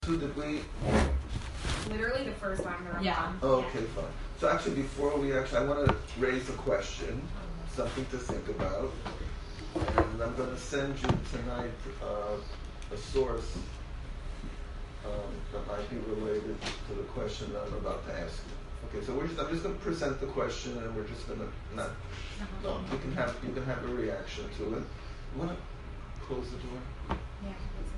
So did we? Literally the first time around. Yeah. Okay, fine. So actually, before we I want to raise a question, something to think about, and I'm going to send you tonight a source that might be related to the question that I'm about to ask you. Okay, so I'm just going to present the question, and we're just going to you can have a reaction to it. You want to close the door? Yeah.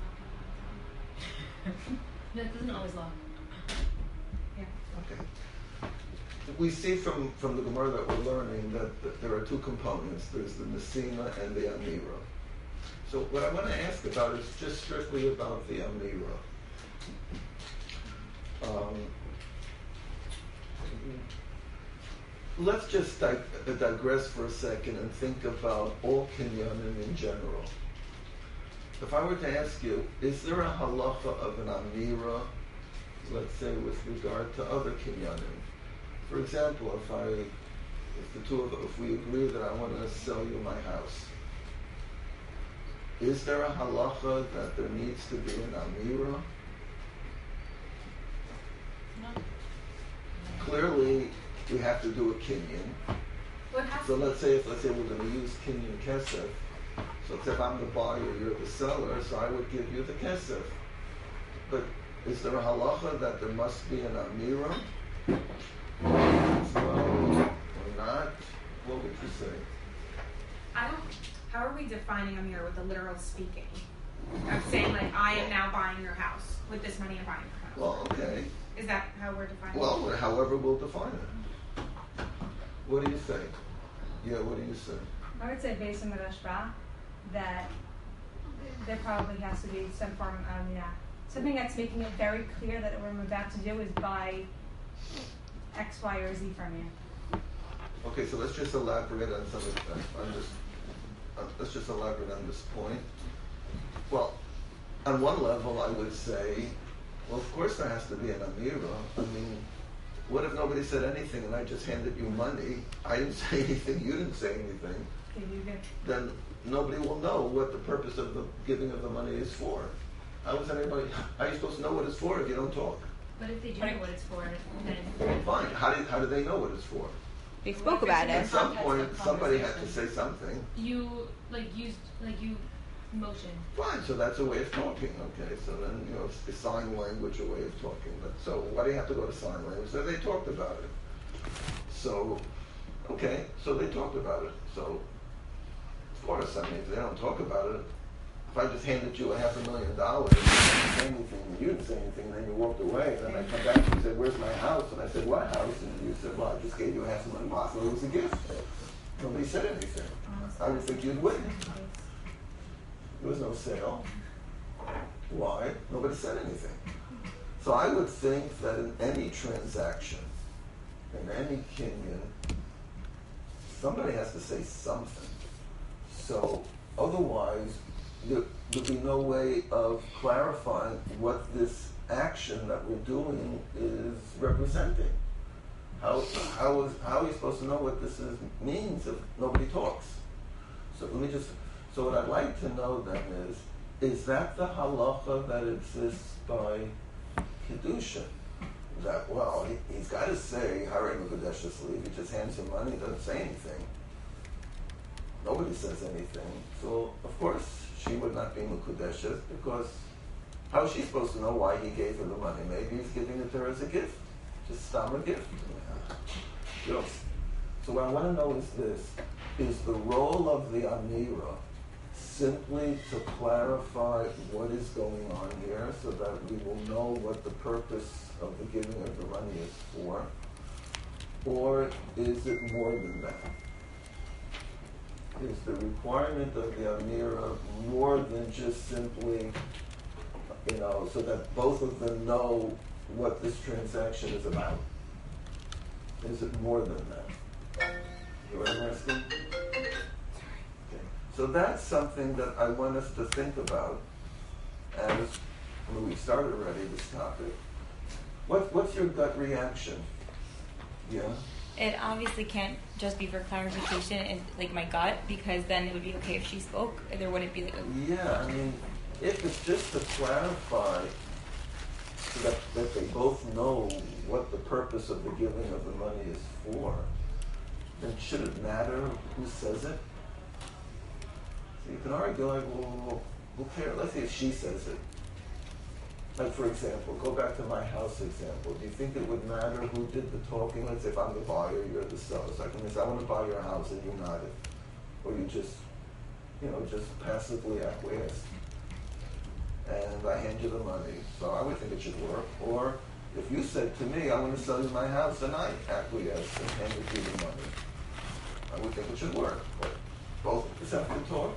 No, it doesn't always lock. Yeah. Okay. We see from the Gemara that we're learning that there are two components. There's the Messina and the Amira. So what I want to ask about is just strictly about the Amira. Let's just digress for a second and think about all kinyanim in general. If I were to ask you, is there a halacha of an amira, let's say, with regard to other kinyanim? For example, if we agree that I want to sell you my house, is there a halacha that there needs to be an amira? No. Clearly, we have to do a kinyan. What has So let's say we're going to use kinyan kesef. So if I'm the buyer, you're the seller, so I would give you the kesef. But is there a halacha that there must be an amira? Or not? What would you say? How are we defining amir with the literal speaking? I'm saying like I am now buying your house. With this money I'm buying your house. Well, okay. Is that how we're defining it? Well, however we'll define it. What do you say? Yeah, what do you say? I would say based on the Rashba that there probably has to be some form of something that's making it very clear that what I'm about to do is buy X, Y, or Z from you. Okay, so let's just elaborate on let's just elaborate on this point. Well, on one level, I would say, well, of course there has to be an amira. I mean, what if nobody said anything and I just handed you money? I didn't say anything, you didn't say anything. Then nobody will know what the purpose of the giving of the money is for. How is anybody? How are you supposed to know what it's for if you don't talk? But if they do know what it's for, then Fine. How do they know what it's for? They spoke about At it. some point, somebody had to say something. you motion. Fine. So that's a way of talking. Okay. So then is sign language a way of talking? But so why do you have to go to sign language? So they talked about it. So okay. So they talked about it. So of course, I mean, if they don't talk about it, if I just handed you $500,000, you didn't say anything, you didn't say anything, then you walked away, then I come back and you said, where's my house? And I said, what house? And you said, well, I just gave you $500,000, it was a gift. Nobody said anything. I would think you'd win. There was no sale. Why? Nobody said anything. So I would think that in any transaction, in any kinyan, somebody has to say something. So otherwise, there'd be no way of clarifying what this action that we're doing is representing. How are you supposed to know what this means if nobody talks? So so what I'd like to know then is that the halacha that exists by Kedusha? That, well, he's got to say, Harei Mekudesh Asli. If he just hands him money, he doesn't say anything. Nobody says anything. So, of course, she would not be Mekudeshes because how is she supposed to know why he gave her the money? Maybe he's giving it to her as a gift. Just stam a gift. So what I want to know is this. Is the role of the Amira simply to clarify what is going on here so that we will know what the purpose of the giving of the money is for? Or is it more than that? Is the requirement of the Amira more than just simply, so that both of them know what this transaction is about? Is it more than that? You know what I'm asking? Okay. So that's something that I want us to think about as we started already this topic. What's your gut reaction? Yeah? It obviously can't just be for clarification and like my gut, because then it would be okay if she spoke. There wouldn't be like a... Yeah, I mean, if it's just to clarify so that they both know what the purpose of the giving of the money is for, then should it matter who says it? So you can argue like, well, who cares? Let's say if she says it. Like for example, go back to my house example. Do you think it would matter who did the talking? Let's say if I'm the buyer, you're the seller. So I can say, I want to buy your house, and you nodded. Or you just, just passively acquiesced. And I hand you the money. So I would think it should work. Or if you said to me, I want to sell you my house, and I acquiesced and handed you the money, I would think it should work. But both of us have to talk.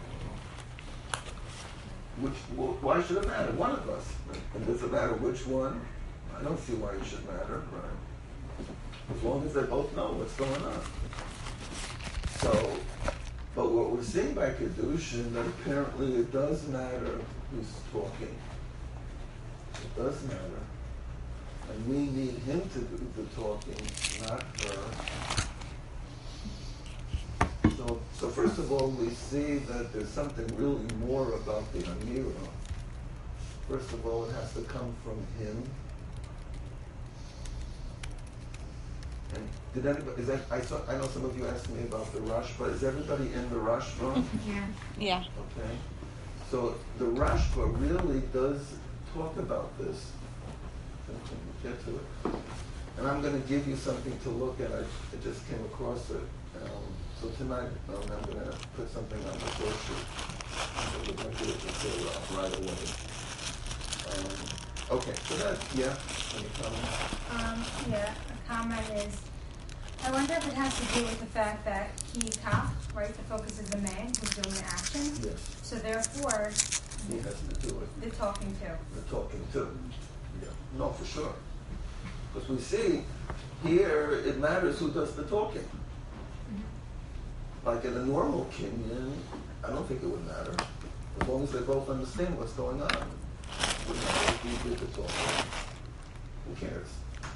Why should it matter? One of us. And does it matter which one? I don't see why it should matter, right? As long as they both know what's going on. So, but what we're seeing by Kedushin, that apparently it does matter who's talking. It does matter. And we need him to do the talking, not her. So first of all, we see that there's something really more about the Amira. First of all, it has to come from him. And did anybody? I know some of you asked me about the Rashba. Is everybody in the Rashba? Yeah. Okay. So the Rashba really does talk about this. Get to it. And I'm going to give you something to look at. I just came across it. So tonight, I'm going to put something on the source sheet. So we're going to do it right away. Okay, so that, any comments? Yeah, a comment is, I wonder if it has to do with the fact that he cop, right, the focus is the man who's doing the action. Yes. So therefore, He has to do it. the talking too. The talking too. Yeah. No, for sure. Because we see here, it matters who does the talking. Like in a normal kinyan, I don't think it would matter. As long as they both understand what's going on. It wouldn't matter who did the talking. Who cares?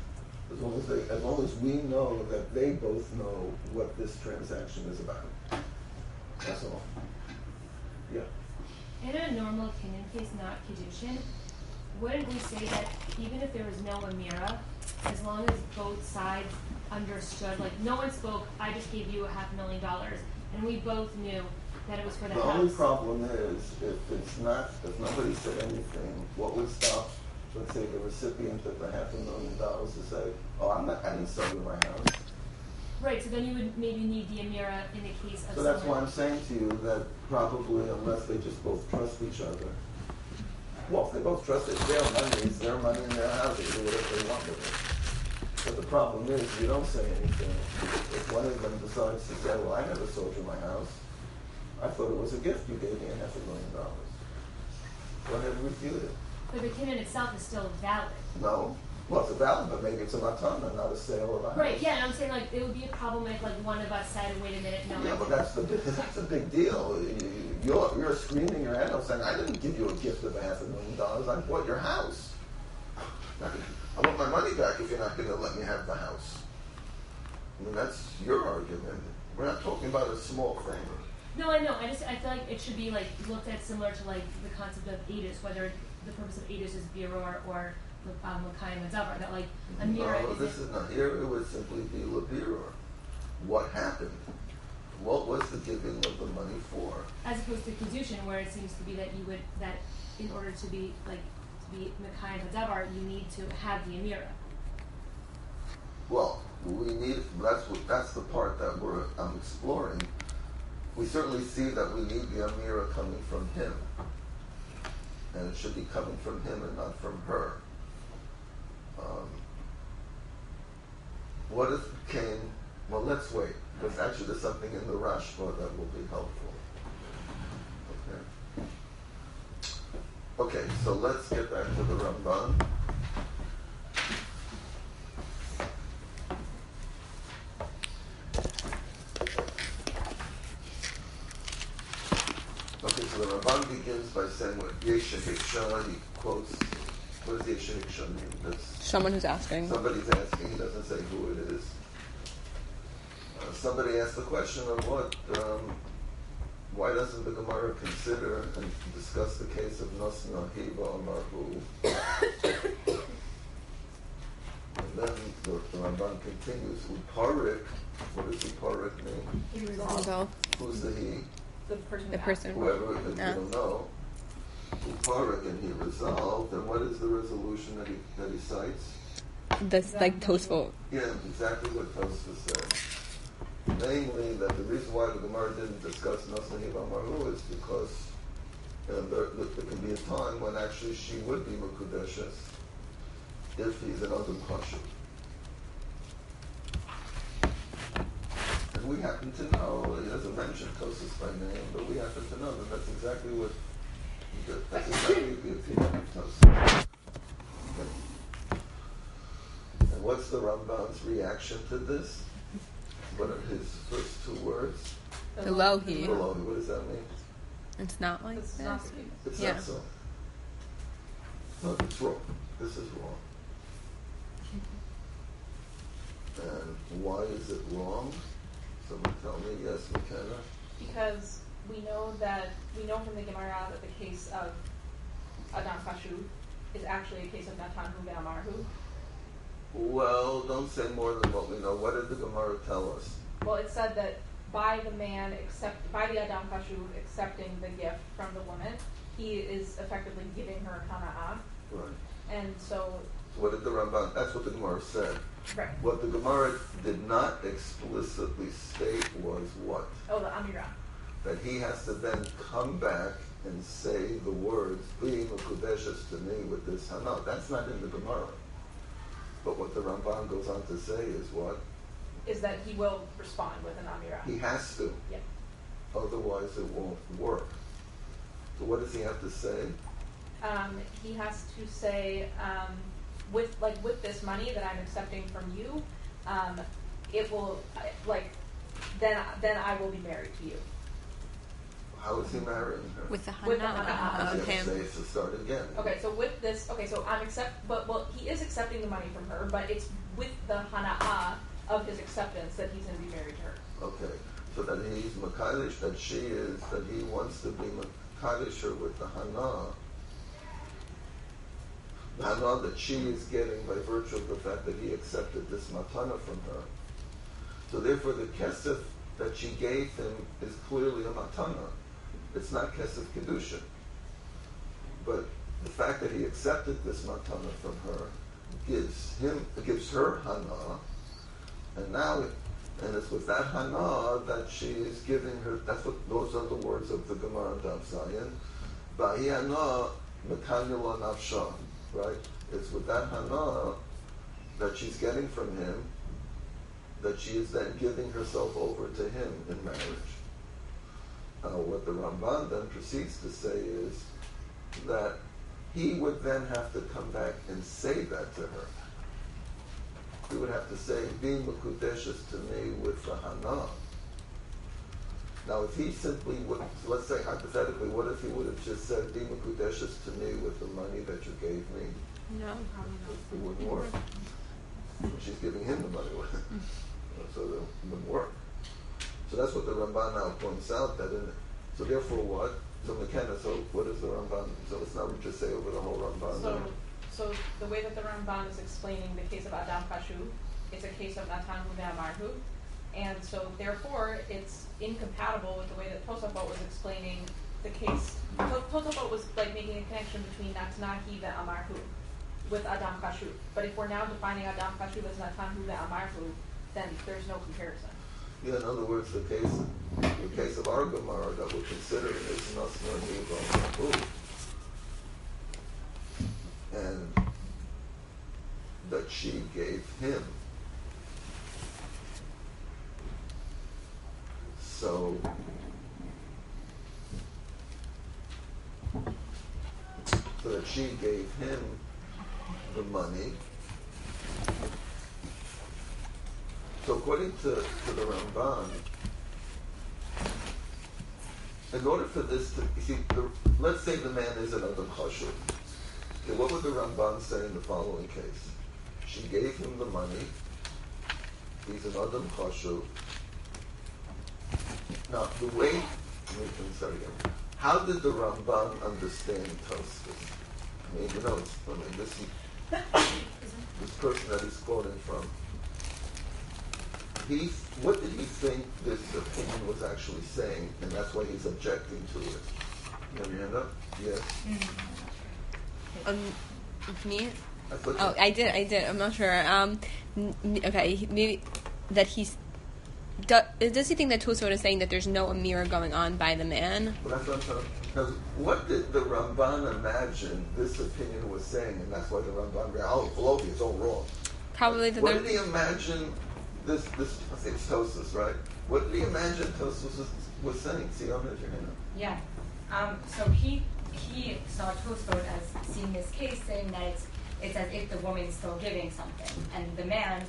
As long as we know that they both know what this transaction is about. That's all. Yeah. In a normal opinion case, not Kedushin, wouldn't we say that even if there was no Amira, as long as both sides understood, like no one spoke, I just gave you $500,000, and we both knew that it was for the The house. only problem is if nobody said anything, what would stop, let's say, the recipient of the $500,000 to say, I didn't sell you my house. Right, so then you would maybe need the Amira in the case of So that's why someone. I'm saying to you that probably unless they just both trust each other. Well, if they both trust it's their money in their house, they do whatever they want with it. But the problem is, you don't say anything. If one of them decides to say, well, I never sold you my house. I thought it was a gift. You gave me $500,000. Go ahead and refute it. But the kinyan itself is still valid. No. Well, it's a valid, but maybe it's a matana, not a sale of a house. Right, yeah, and I'm saying like it would be a problem if like one of us said, wait a minute, no. Yeah, but that's a big deal. You're screaming your head off saying, I didn't give you a gift of $500,000. I bought your house. I want my money back if you're not going to let me have the house. I mean, that's your argument. We're not talking about a small thing. No, I know. I feel like it should be like looked at similar to like the concept of edus, whether the purpose of edus is biror or l'kayim hadavar. That like a mirror. No, this is not here. It would simply be labiror. What happened? What was the giving of the money for? As opposed to kedushin, where it seems to be that in order to be l'kayim hadavar, you need to have the amira. Well, we need. That's the part that I'm exploring. We certainly see that we need the amira coming from him, and it should be coming from him and not from her. What if came? Well, let's wait, because actually there's something in the Rashba that will be helpful. Okay, so let's get back to the Ramban. Okay, so the Ramban begins by saying what Yesha Hiksha, he quotes, what does Yesha Hiksha mean? That's Someone who's asking. somebody's asking, he doesn't say who it is. Somebody asked the question of why doesn't the Gemara consider and discuss the case of Nosna Hiva Marhu? Ramban continues, Uparik, what does Uparik mean? He resolved Who's the he? the person. The person. Whoever, if Yeah. you don't know. Uparik, and he resolved, and what is the resolution that he cites? That's like Tosfot. Yeah, exactly what Tosfos said. Namely, that the reason why the Gemara didn't discuss Nasnahi Maru is because there can be a time when actually she would be Mekudeshes if he's an Adam Pasha. And we happen to know, he doesn't mention Tosfos by name, but we happen to know that that's exactly the opinion of Tosfos. And what's the Ramban's reaction to this? What are his first two words? Elohi. Elohi, what does that mean? It's not like It's this. not the case. It's Yeah. not so. No, it's wrong. This is wrong. And why is it wrong? Someone tell me. Yes, McKenna. Because we know from the Gemara that the case of Adam Kashu is actually a case of Natan Hu Ve'amarhu. Well, don't say more than what we know. What did the Gemara tell us? Well, it said that by the Adam Kashu accepting the gift from the woman, he is effectively giving her Hana'ah. Right. And so, What did the Ramban? That's what the Gemara said. right. What the Gemara did not explicitly state was what? Oh, the Amirah. That he has to then come back and say the words, being Mekudeshes to me with this Hana. That's not in the Gemara. But what the Ramban goes on to say is what? Is that he will respond with an Amirah. He has to. Yeah. Otherwise it won't work. So what does he have to say? He has to say, with this money that I'm accepting from you, it will then I will be married to you. How is he marrying her? With the With the Hana Hana. of He him. has to start again. Okay, so with this, so he is accepting the money from her, but it's with the Hana'ah of his acceptance that he's going to be married to her. Okay. So that he's Makadish, that he wants to be Makadish her with the Hana. The Hana that she is getting by virtue of the fact that he accepted this Matana from her. So therefore the Kesef that she gave him is clearly a Matana. It's not Kesef Kedusha. But the fact that he accepted this Matana from her gives her Hana, and now it's with that Hana that she is giving her, those are the words of the Gemara Daf Zayin, Bahi Hana Mekanila Nafsha, right? It's with that Hana that she's getting from him that she is then giving herself over to him in marriage. What the Ramban then proceeds to say is that he would then have to come back and say that to her. He would have to say, being Mekudeshes to me with the Hana. Now, if he simply would, let's say hypothetically, what if he would have just said, be Mekudeshes to me with the money that you gave me? No. It wouldn't work. She's giving him the money, so it wouldn't work. So that's what the Ramban now points out. So therefore, what? So McKenna. So what is the Ramban? So let's not just say over the whole Ramban. So the way that the Ramban is explaining the case of Adam Kashu, it's a case of Natan Hu Ve'amarhu, and so therefore it's incompatible with the way that Tosafot was explaining the case. Tosafot was making a connection between Natanahi Ve'amarhu with Adam Kashu. But if we're now defining Adam Kashu as Natan Hu Ve'amarhu, then there's no comparison. Yeah, in other words, the case of our Gemara that we're considering is Nasnahi Ve'amarhu, and that she gave him. So that she gave him the money. So according to the Ramban, in order for this to, let's say the man is an Adam Chashuv. Okay, what would the Ramban say in the following case? She gave him the money. He's an Adam Chashuv. Now, the way, let me start again. How did the Ramban understand Tosfos? I mean, this person that he's quoting from, what did he think this opinion was actually saying, and that's why he's objecting to it? You have your hand up? Yes. Me? I thought Oh, I did. I'm not sure. Okay, maybe that he's. Does he think that Tosfot is saying that there's no Amira going on by the man? Well, that's what I'm saying. Because what did the Ramban imagine this opinion was saying, and that's why the Ramban read, oh, Philosophy, it's all wrong. Probably that What there's. did he imagine this it's Tosfos, right? What did he imagine Tosfos was saying? See, I'm going to hand up. Yeah. So he saw Tosfot as seeing this case, saying that it's as if the woman's still giving something, and the man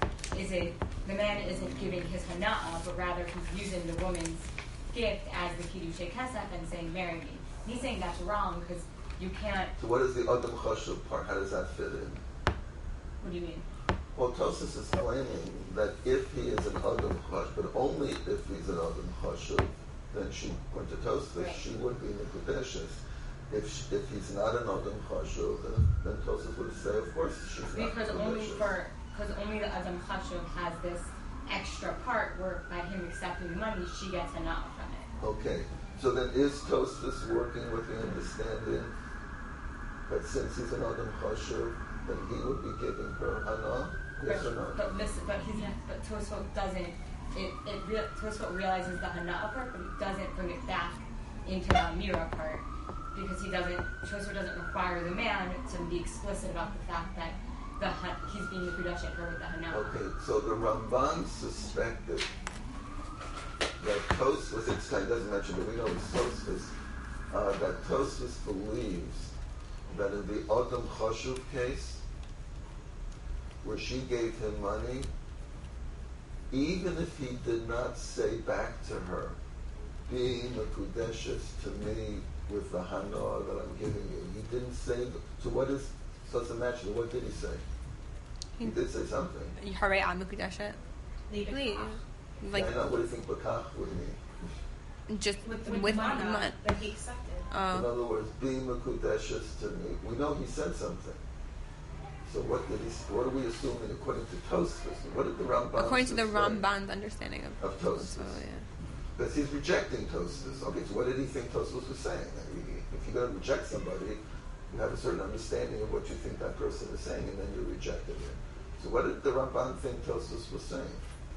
isn't giving his hana'ah, but rather he's using the woman's gift as the kiddushei kesef and saying, "Marry me." And he's saying that's wrong because you can't. So what is the Adam Chashuv part? How does that fit in? What do you mean? Well, Tosfos is claiming that if he is an Adam Chashuv, but only if he's an Adam Chashuv, then she went to Tosfos, Right. she would be Mekudeshes. If he's not an Adam Chashuv, then Tosfos would say, of course, she's not Because Mekudeshes. only the Adam Chashuv has this extra part where by him accepting the money, she gets hana'ah from it. Okay, so then is Tosfos working with the understanding that since he's an Adam Chashuv, then he would be giving her Hana? Yes or no? But Tosfot doesn't. Tosfot realizes the hana'ah part, but he doesn't bring it back into the Amira part because Tosfot doesn't require the man to be explicit about the fact that he's being Mekudesh at her with the hana'ah. Okay, so the Ramban suspected that Tosfos, it doesn't mention it, we know it's Tosfos, that Tosfos believes that in the Adam Chashuv case, where she gave him money, even if he did not say back to her, being Mekudeshes to me with the Hana that I'm giving you, he didn't say, so what is, so it's a match, what did he say? He did say something. Hare Amukudeshet. Leave it. Leave. Yeah, Like, I know, what do you think Bakach would mean? just With with mana mon- that he accepted. In other words, being Mekudeshes to me, we know he said something. So what are we assuming according to Tosfos? What did the Ramban according to the suspect Ramban's understanding of Tosfos? yeah. Because he's rejecting Tosfos. Okay, so what did he think Tosfos was saying? I mean, if you're going to reject somebody, you have a certain understanding of what you think that person is saying, and then you're rejecting it. So what did the Ramban think Tosfos was saying?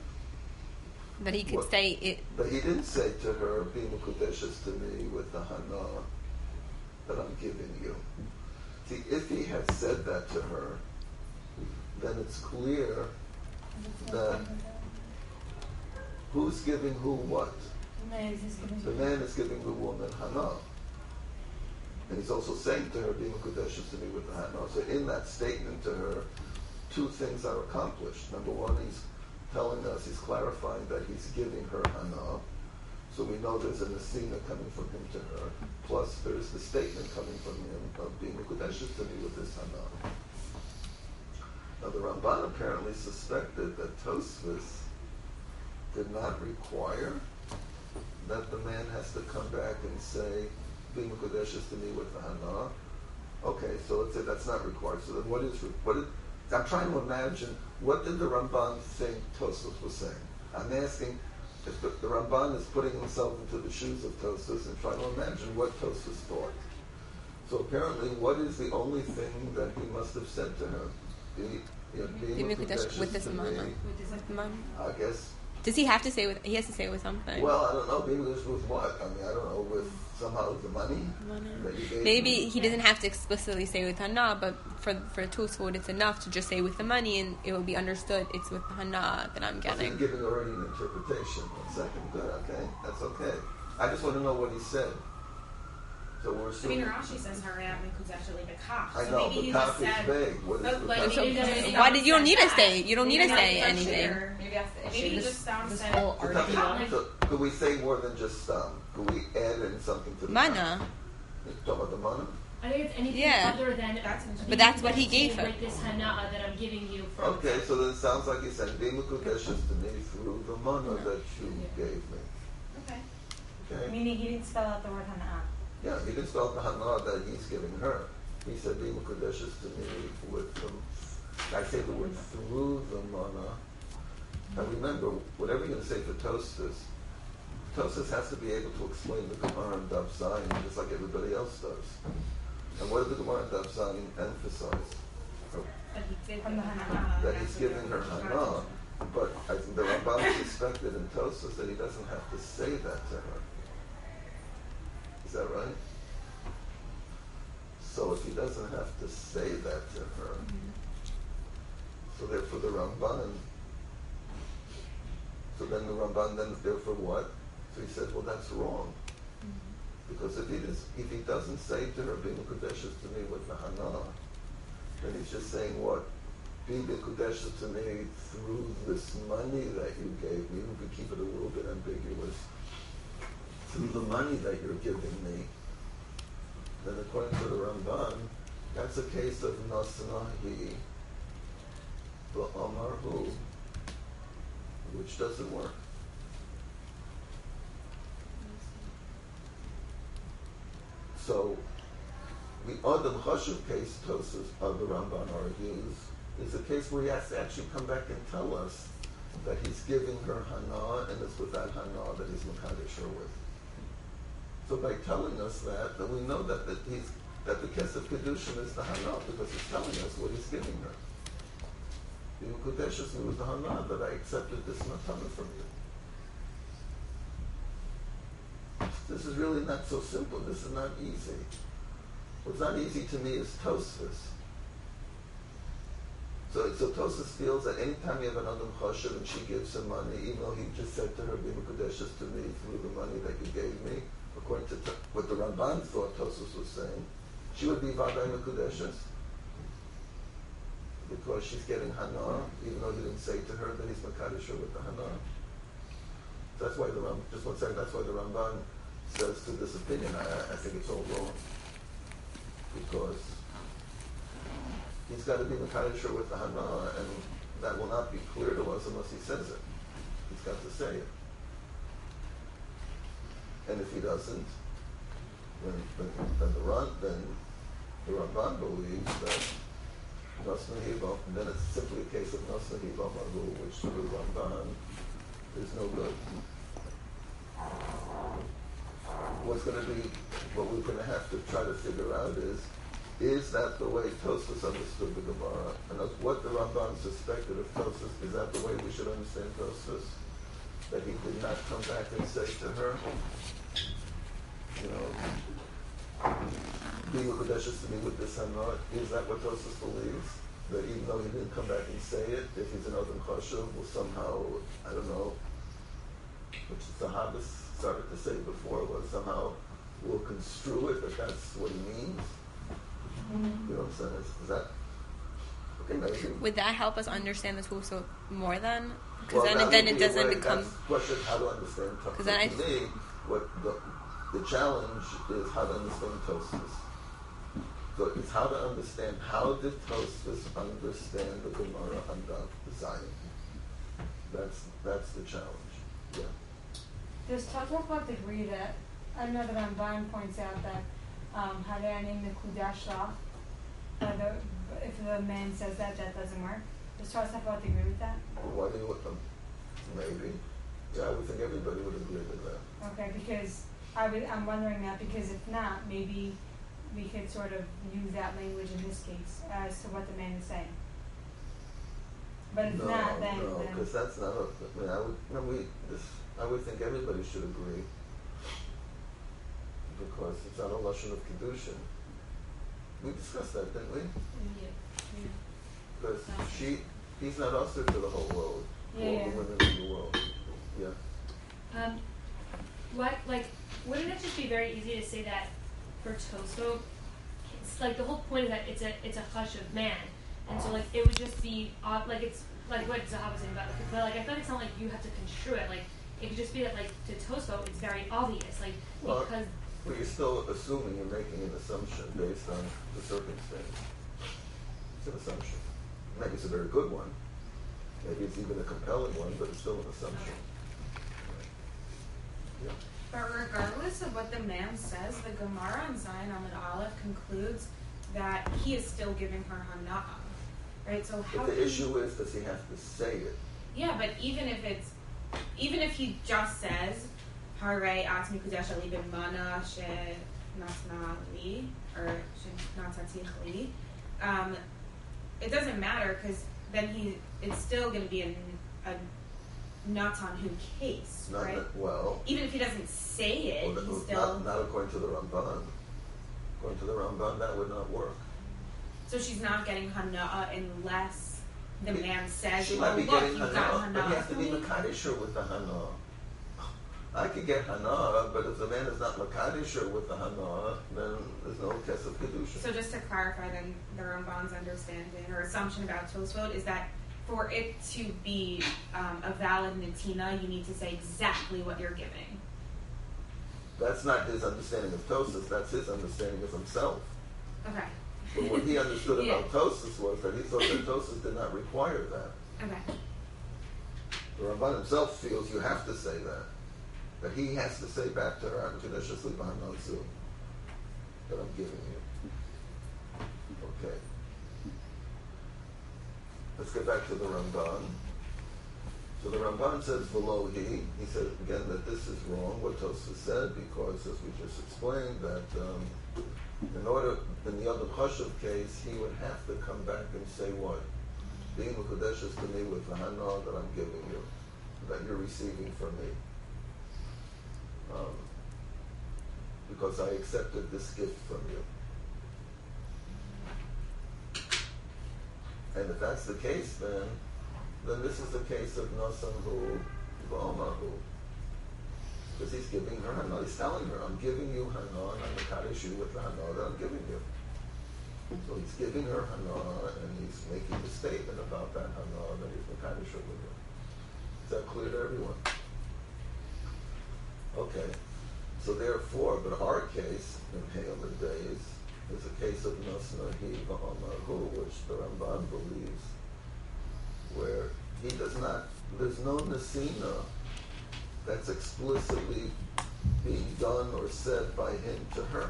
That he could What? say it. But he didn't say to her, be Mekudeshes to me with the Hana that I'm giving you. See, if he had said that to her, then it's clear that who's giving who what? The man is giving the woman Hana. And he's also saying to her, be Mekudeshes to me with the Hana. So in that statement to her, two things are accomplished. Number one, he's telling us, he's clarifying that he's giving her Hana. So we know there's a Nesina coming from him to her. Plus there's the statement coming from him of being Mekudeshes to me with this Hana. Now the Ramban apparently suspected that Tosfos did not require that the man has to come back and say, be Mekudeshes to me with the Hana. Okay, so let's say that's not required. So then what is I'm trying to imagine, what did the Ramban think Tosfos was saying? I'm asking if the Ramban is putting himself into the shoes of Tosfos and trying to imagine what Tosfos thought. So apparently, what is the only thing that he must have said to her? Be Mekudeshes with this to mana. me, Mon- I guess. Does he have to say with? He has to say it with something. Well, I don't know. Be Mekudeshes with what? I mean, I don't know. With somehow the money that you gave Maybe him? he doesn't have to explicitly say with Hana, but for Tosfot, it's enough to just say with the money, and it will be understood it's with the Hana that I'm So he's getting. giving already an interpretation. 1 second. Good, okay. That's okay. I just want to know what he said. So we're I assuming... mean, Rashi says Harayam Mekudesheli Bekach. I So know, maybe but he Kaf just is said. vague. What is But the like, Kaf? maybe So, just why did you don't need to that. say? You don't need to Maybe say that's anything. clear. Maybe that's the issue. Maybe he just sounds this said. whole So argument. tell me, so could we say more than just could we add in something to the Mana. You talking about the mana? I think it's anything Yeah. other than But that's what he gave her. with this hana'ah that I'm giving you for Okay, so then it sounds like he's saying, be Mekudeshes to me through the mana that you gave me. Okay. Okay? Meaning he didn't spell out the word hana'ah. Yeah, he didn't spell out the hana that he's giving her. He said, be Mekudeshes to me with the, I say the word through the mana And remember, whatever you're going to say for Tosfos has to be able to explain the Gemara and Daf Zayin just like everybody else does. And what did the Gemara and Daf Zayin emphasize? From the Hana. That he's giving her Hana, but I think the Ramban is expected in Tosfos that he doesn't have to say that to her. Is that right? So if he doesn't have to say that to her, so therefore the Ramban, so then the Ramban then therefore what? So he said, well, that's wrong. Because if he doesn't say to her, be Mekudeshes to me with the Hana, then he's just saying what? Be Mekudeshes to me through this money that you gave me. We could keep it a little bit ambiguous. Through the money that you're giving me. Then according to the Ramban, that's a case of Nasnahi Ba'amarhu, which doesn't work. So, the Adam Chashuv case, Tosfos of the Ramban argues, is a case where he has to actually come back and tell us that he's giving her Hana, and it's with that Hana that he's Mekadesh her with. So by telling us that, then we know that the Kesef Kedushin is the Hana, because he's telling us what he's giving her. The Mekudeshes me with the Hana, that I accepted this Matana from you. This is really not so simple. This is not easy. What's not easy to me is Tosfos. So Tosfos feels that anytime you have an Adam Chashuv and she gives him money, even though he just said to her, be Mekudeshes to me through the money that you gave me, according to what the Ramban thought Tosfos was saying, she would be Vaday Mekudeshes. Because she's getting Hana, even though he didn't say to her that he's Mekadesh her with the Hana. That's why that's why the Ramban says to this opinion, I think it's all wrong. Because he's got to be Mekadesh her with the Hana, and that will not be clear to us unless he says it. He's got to say it. And if he doesn't, then the Ramban believes that Nasna Hiva, and then it's simply a case of Nasna Hiva Maru, which to the Ramban is no good. What we're going to have to try to figure out is that the way Tosfos understood the Gemara? And what the Ramban suspected of Tosfos, is that the way we should understand Tosfos? That he did not come back and say to her, be Mekudeshes to me with this Hana. Is that what Tosfos believes? That even though he didn't come back and say it, if he's an Adam Chashuv, will somehow, I don't know, which the Sahabas started to say before, was somehow will construe it that that's what he means. You know what I'm saying? Is that okay? Maybe. Would that help us understand the Tosfos more then? Because Well, then it doesn't become. That's the question: how to understand Tosfos. Because then to me, what the challenge is how to understand Tosfos. So it's how to understand how did Tosfos understand the Gemara and the Zayin. That's the challenge. Yeah. Does Tosfos agree that, I know that Ramban points out that Hadayanim Nekudash Lah, if the man says that doesn't work. Does Tosfos agree with that? Why do you with them? Maybe. Yeah, I would think everybody would agree with that. Okay, because I'm wondering that, because if not, maybe we could sort of use that language in this case as to what the man is saying. But if not, then because that's not. I would think everybody should agree, because it's not a lashon of kedushin. We discussed that, didn't we? Yeah. Because he's not usher to the whole world, all the women in the world. Yeah. Wouldn't it just be very easy to say that for Tosfos, it's like the whole point is that it's a hush of man, and so like it would just be it's like what Zahav was saying about it, but like I feel like it's not like you have to construe it. Like it could just be that like to Tosfos it's very obvious, like because. But you're still assuming, you're making an assumption based on the circumstance. It's an assumption. Maybe it's a very good one. Maybe it's even a compelling one, but it's still an assumption. Yeah. But regardless of what the man says, the Gemara on Zayin Amud Aleph concludes that he is still giving her Hana. Right? So how but the issue is, does he have to say it? Yeah, but even if he just says, "Hare at mikudesh ali b'mana she natna li," or she natatich li, it doesn't matter because then it's still going to be a natan hu case, Not right? that, well, Even if he doesn't say it, well, he's still. not according to the Ramban. According to the Ramban, that would not work. So she's not getting hana unless the man says, She "Oh, might be look, getting you got hana, but hana you have to for be me." makadisher with the hana. I could get hana, but if the man is not makadisher with the hana, then there's no kesef kedusha. So just to clarify, then the Ramban's understanding or assumption about Tosfot is that for it to be a valid natina, you need to say exactly what you're giving. That's not his understanding of Tosis. That's his understanding of himself. Okay. But what he understood Yeah. about Tosis was that he thought that Tosis did not require that. Okay. The Ramban himself feels you have to say that. That he has to say back to her, that I'm giving you. Okay. Let's get back to the Ramban. So the Ramban says below he said again that this is wrong, what Tosfos said, because as we just explained, that in the other Chashav case, he would have to come back and say what? Being Mekudeshes to me with the Hana that I'm giving you, that you're receiving from me. Because I accepted this gift from you. And if that's the case, then this is the case of Nasanhu V'Omahu. Because he's giving her Hana. He's telling her, I'm giving you Hana, and I'm Mekadesh you with the Hana that I'm giving you. So he's giving her Hana, and he's making a statement about that Hana that he's Mekadesh her with her. Is that clear to everyone? Okay. So therefore, but our case, in Hayom days, is a case of Nasnahi V'Omahu, which the Ramban believes, where he does not, there's no Nasina that's explicitly being done or said by him to her.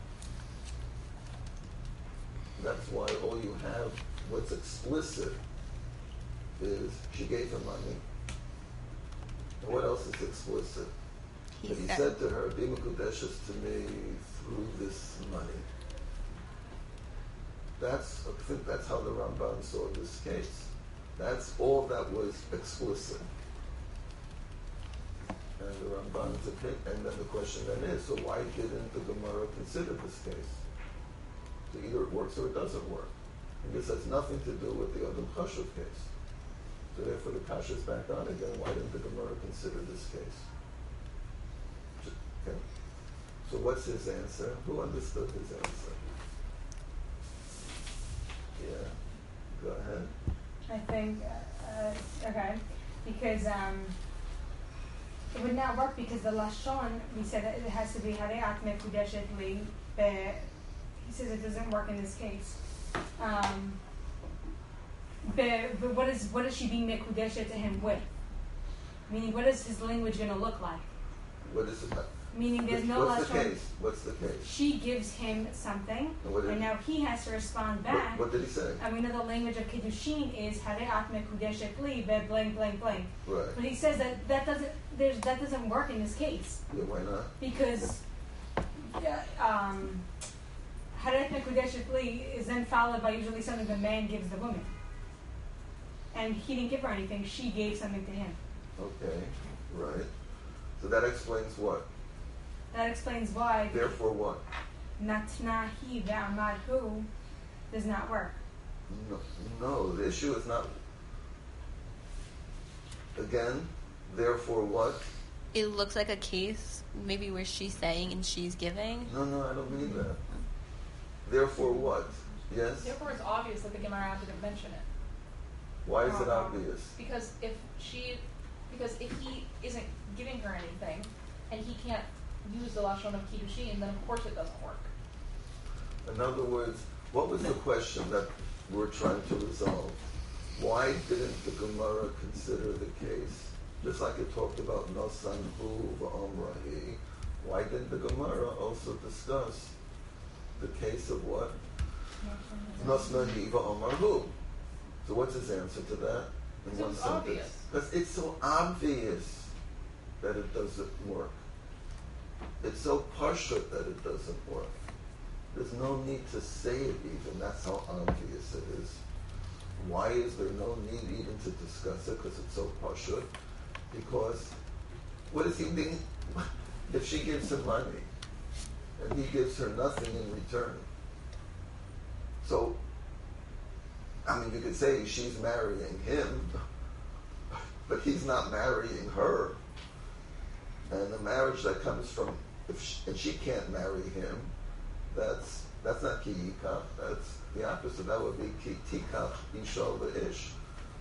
That's why all you have, what's explicit, is she gave him money. And what else is explicit? That he said to her, be Mekudeshes to me through this money. I think that's how the Ramban saw this case. That's all that was explicit. And the Ramban's opinion, and then the question then is, so why didn't the Gemara consider this case? So either it works or it doesn't work. And this has nothing to do with the Adam Chashuv case. So therefore the Kasha is back on again. Why didn't the Gemara consider this case? Okay. So what's his answer? Who understood his answer? Yeah. Go ahead. I think, okay, because it would not work because the Lashon, we said that it has to be Hareat Mekudeshet Li, but he says it doesn't work in this case. But what is she being Mekudeshet to him with? Meaning, what is his language going to look like? What is it? Meaning, there's no What's the Lashon. case? What's the case? She gives him something, and now he has to respond back. What did he say? And we know the language of Kiddushin is Hareat Mekudeshet Li, be blank, blank, blank. Right. But he says that doesn't work in this case. Yeah, why not? Because Haret Mekudeshet Li is then followed by usually something the man gives the woman. And he didn't give her anything, she gave something to him. Okay, right. So that explains what? That explains why Therefore what? Natnahi ve'amadhu does not work. No, the issue is not... Again, therefore what? It looks like a case, maybe where she's saying and she's giving. No, I don't mean that. Therefore what? Yes? Therefore, it's obvious that the Gemara didn't mention it. Why is it obvious? Because if he isn't giving her anything, and he can't use the Lashon of Kiddushin, then of course it doesn't work. In other words, what was the question that we're trying to resolve? Why didn't the Gemara consider the case? Just like it talked about Nasanhu v'Omrahi, why didn't the Gemara also discuss the case of what? Nasnahi v'Omarhu. So what's his answer to that? in So one it's sentence. obvious. Because it's so obvious that it doesn't work. It's so pashut that it doesn't work. There's no need to say it even. That's how obvious it is. Why is there no need even to discuss it? Because it's so pashut. Because what is he being? If she gives him money and he gives her nothing in return, so I mean, you could say she's marrying him, but he's not marrying her. And the marriage that comes from, and she can't marry him, that's not ki yikach. That's the opposite. That would be ki tikach isha le'ish.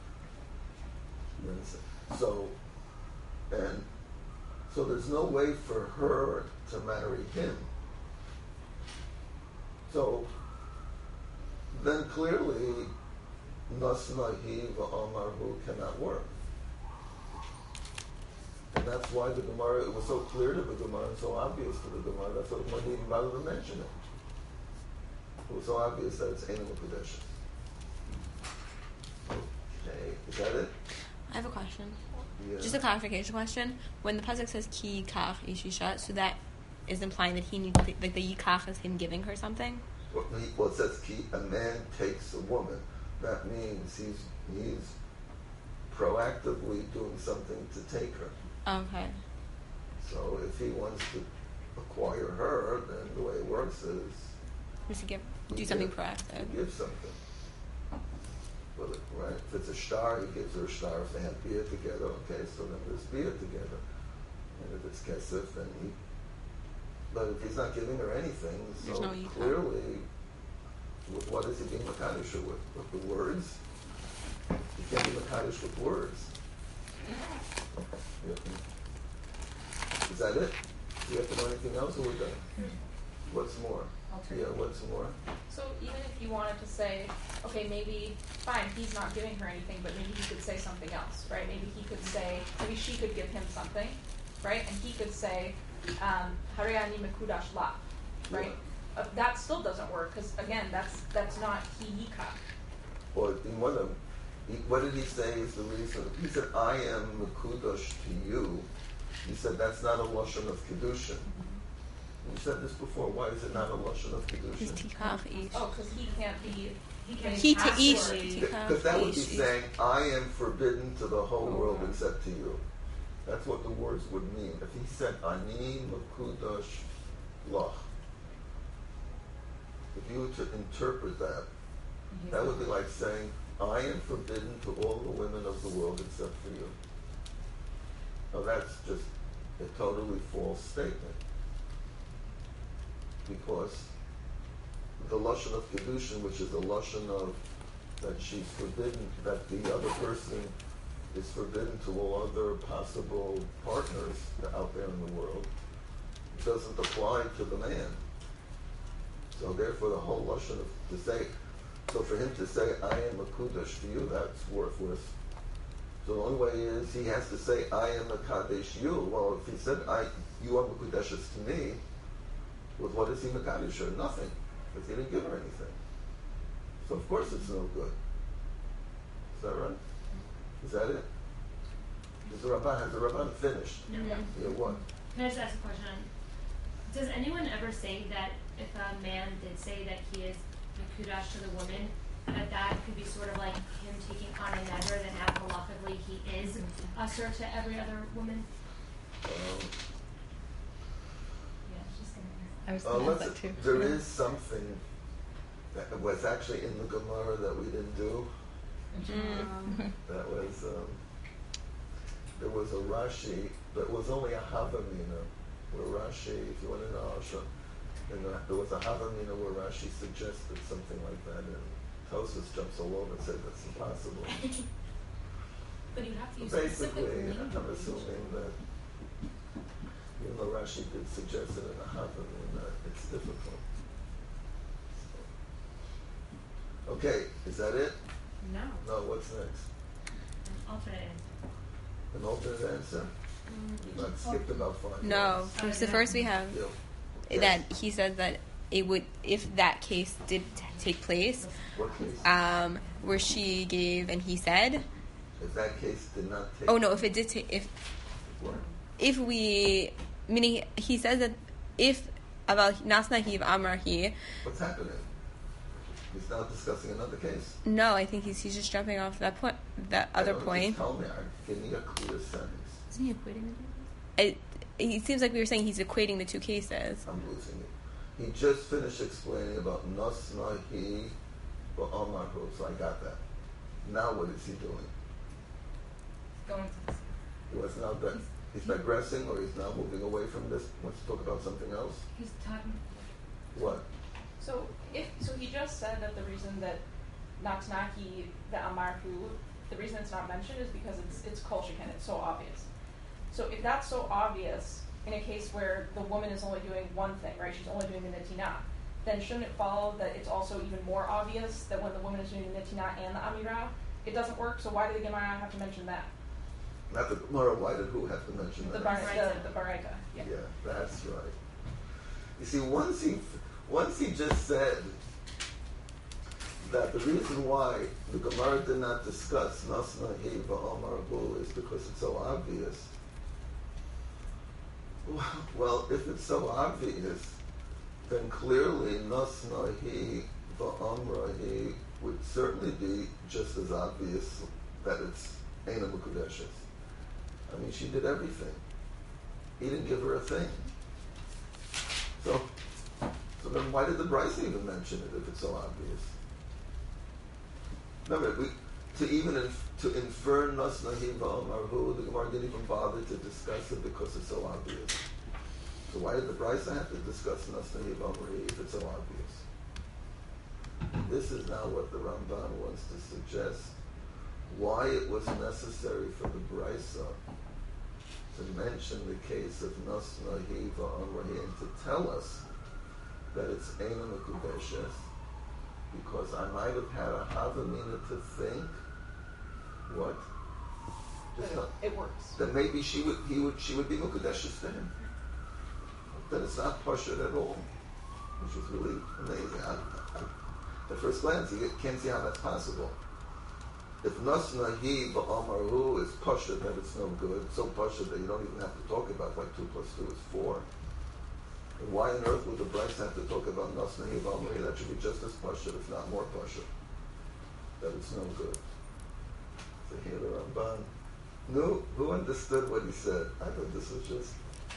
So there's no way for her to marry him. So then clearly, nasnahi va'amarhu cannot work. And that's why the Gemara, it was so clear to the Gemara and so obvious to the Gemara, that's why the Gemara didn't even bother to mention it. It was so obvious that it's Einam Kodesh. Okay, is that it? I have a question. Yeah. Just a clarification question. When the pasuk says ki yikach ishisha, so that is implying that he needs, like the yikach is him giving her something? Well, it says a man takes a woman. That means he's proactively doing something to take her. Okay. So if he wants to acquire her, then the way it works is Just to he do something gives- proactive. He gives something. Well, right? If it's a star, he gives her a star. If they have beer together, okay, so then there's beer together. And if it's kesef, then he. But if he's not giving her anything, so There's no yikach. clearly, what is he being Makadish with? With the words? He can't be Makadish with words. Yeah. Is that it? Do you have to know anything else, or we're done? What's more? Yeah, what's more? So even if you wanted to say, okay, maybe, fine, he's not giving her anything, but maybe he could say something else, right? Maybe he could say, maybe she could give him something, right? And he could say, Harayani Mekudash La, right? That still doesn't work, because again, that's not ki yikach. Or in one of them, what did he say is the reason? He said, I am Mekudosh to you. He said, that's not a Lashon of Kedushin. You said this before. Why is it not a Lashon of He's Kedushin? tikach ish. Oh, because he can't be. He to ish. Actually- Because that would be Tikach ish. saying, I am forbidden to the whole world except to you. That's what the words would mean. If he said, Ani Mekudosh Lach, if you were to interpret that, that would be like saying, I am forbidden to all the women of the world except for you. Now that's just a totally false statement. Because the Lashon of Kedushin, which is the Lashon of that she's forbidden, that the other person is forbidden to all other possible partners out there in the world, doesn't apply to the man. So therefore the whole Lashon of, to say, so for him to say, I am a Kudosh to you, that's worthless. So the only way is he has to say, I am a Kadesh you. Well, if he said, you are Mekudeshes to me, with what is he Mekadesh her? Nothing. Because he didn't give her anything. So of course it's no good. Is that right? Is that it? Has the Rabban finished? No. Yeah, what? Can I just ask a question? Does anyone ever say that if a man did say that he is Mekudash to the woman, that could be sort of like him taking on a nether, then halachically he is usher to every other woman? Yeah, she's gonna. I was Oh, gonna ask that too. there is something that was actually in the Gemara that we didn't do. That was, there was a Rashi, but it was only a Havamina, where Rashi, if you want to know, there was a Havamina where Rashi suggested something like that, and Tosfos jumps all over and said that's impossible. But you have to use Basically, specific language. I'm assuming that even though Rashi did suggest it in a Havamina, it's difficult. Okay, is that it? No. No, what's next? Alternate. An alternate answer? You not skipped about 5 No. So first we have Yeah. that he said that it would, if that case did take place, What case? where she gave and he said, If that case did not take... Oh no, if it did take, What? if we, meaning he says that if aval nasnahi v'amarhi. What's happening? He's now discussing another case. No, I think he's just jumping off that point, that other point. Just tell me, give me a clear sentence. Isn't he equating the two cases? It seems like we were saying he's equating the two cases. I'm losing it. He just finished explaining about nasnahi v'amarhu, so I got that. Now what is he doing? Going to He was now done. He's digressing, or he's now moving away from this. Wants to talk about something else. He's talking. What? So he just said that the reason that Natnahi the Amarhu, the reason it's not mentioned is because it's kol sheken, it's so obvious. So if that's so obvious in a case where the woman is only doing one thing, right? She's only doing the netina, then shouldn't it follow that it's also even more obvious that when the woman is doing the netina and the amirah, it doesn't work? So why did the Gemara have to mention that? Not the Gemara. Why did who have to mention The that? the baraita. Yeah. Yeah, that's right. You see, once he just said that the reason why the Gemara did not discuss nasnahi v'amarhu is because it's so obvious. Well, if it's so obvious, then clearly nasnahi v'amrahi would certainly be just as obvious that it's Eina Mekudeshes. I mean, she did everything. He didn't give her a thing. So then why did the Bryce even mention it if it's so obvious? Remember, to infer nasnahi v'amarhu, the Gemara didn't even bother to discuss it because it's so obvious. So why did the Bryce have to discuss nasnahi v'amarhu if it's so obvious? This is now what the Ramban wants to suggest. Why it was necessary for the Brisa to mention the case of nasnahi v'amarhi and to tell us that it's Eina Mekudeshes, because I might have had a havamina to think what? Just not, It works. that maybe she would be Mekudeshes to him. That it's not Pashut at all, which is really amazing. At first glance, you can't see how that's possible. If nasnahi v'amarhu is Pashut, that it's no good, so Pashut that you don't even have to talk about like 2 + 2 is 4. And why on earth would the Bryce have to talk about nasnahi v'amarhi? That should be just as Pashut, if not more Pashut. That it's no good. So here the Ramban. No, who understood what he said? I thought this was just...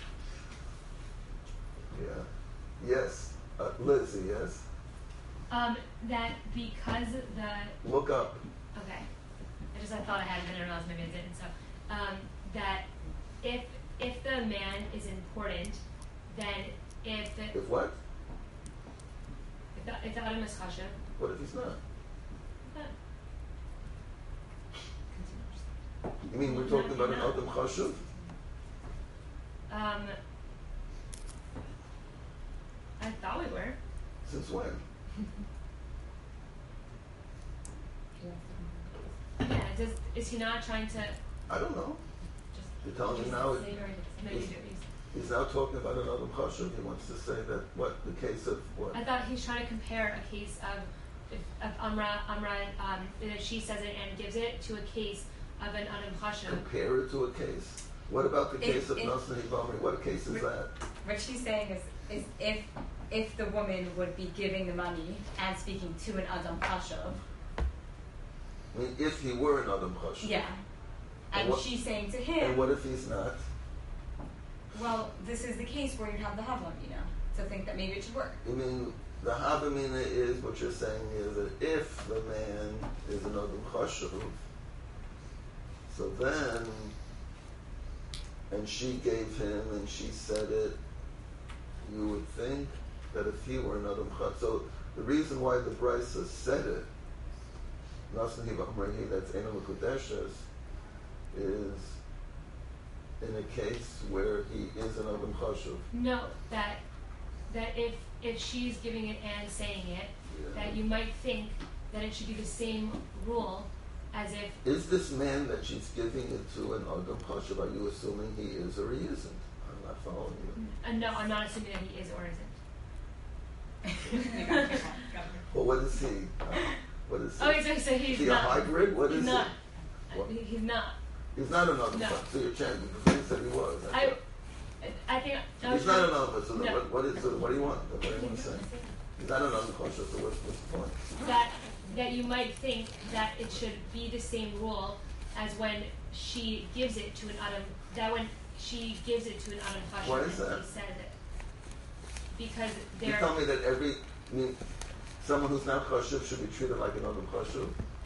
Yeah. Yes. Lizzie, yes? That because the Look up. okay, I thought I had it, but I realized maybe I didn't. So that if the man is important, then if what? the Adam is chashuv, What if he's not? You mean we're talking about an Adam Chashuv? I thought we were. Since when? Yeah. Is he not trying to? I don't know. Just You're telling me now maybe he's now talking about an Adam Chashuv. He wants to say that what the case of what? I thought he's trying to compare a case of Amra, that she says it and gives it to a case of an Adam Chashuv. Compare it to a case. What about the case of nasnahi v'amarhi? What case is that? What she's saying is if the woman would be giving the money and speaking to an Adam Chashuv. I mean, if he were an Adam Chashuv. Yeah. And she's saying to him. And what if he's not? Well, this is the case where you'd have the Havamina to think that maybe it should work. You mean the Havamina is what you're saying is that if the man is an Adam Chashuv, so then, and she gave him and she said it, you would think that if he were an Adam Chashuv, so the reason why the Brisa said it, Nasnahi v'amarhi, that's Eina Mekudeshes, is in a case where he is an Adam Chashuv. No, that if she's giving it and saying it, that you might think that it should be the same rule as if. Is this man that she's giving it to an Adam Chashuv? Are you assuming he is or he isn't? I'm not following you. No, I'm not assuming that he is or isn't. Well, what is he? What is he? Oh, so he's is he not. a hybrid? What is not. he? What? He's not. He's not an Adam No. Kosher. So you're changing because you said he was. I think. He's not an Adam Kosher. So No. what do you want? What do you want to say? He's not an Adam Kosher. So what's the point? That you might think that it should be the same rule as when she gives it to an Adam. That when she gives it to an Adam Kosher, Why is and that? he says it. Because You they're. tell me that someone who's not kosher should be treated like an Adam Kosher.